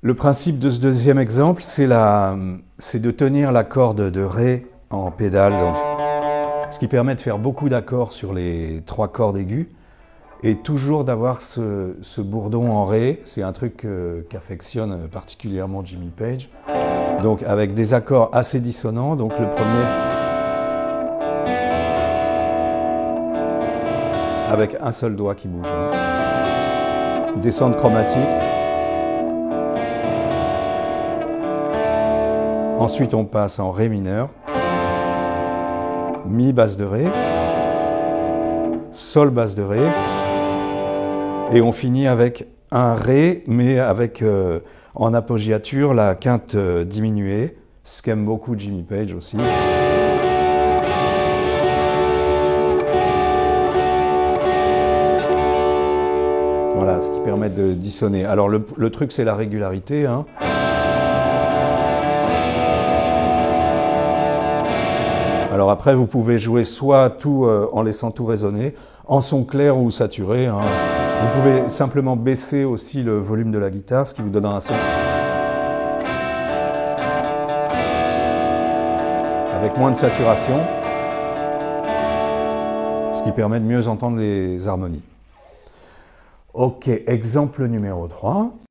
Le principe de ce deuxième exemple, c'est de tenir la corde de Ré en pédale, donc, ce qui permet de faire beaucoup d'accords sur les 3 cordes aiguës et toujours d'avoir ce bourdon en Ré. C'est un truc qu'affectionne particulièrement Jimmy Page. Donc avec des accords assez dissonants, donc le premier avec un seul doigt qui bouge. Descente chromatique. Ensuite, on passe en Ré mineur, Mi basse de Ré, Sol basse de Ré, et on finit avec un Ré, mais avec en appoggiature la quinte diminuée, ce qu'aime beaucoup Jimmy Page aussi. Voilà, ce qui permet de dissonner. Alors le truc, c'est la régularité, hein. Alors après, vous pouvez jouer soit tout en laissant tout résonner, en son clair ou saturé, hein. Vous pouvez simplement baisser aussi le volume de la guitare, ce qui vous donnera un son avec moins de saturation, ce qui permet de mieux entendre les harmonies. Ok, exemple numéro 3.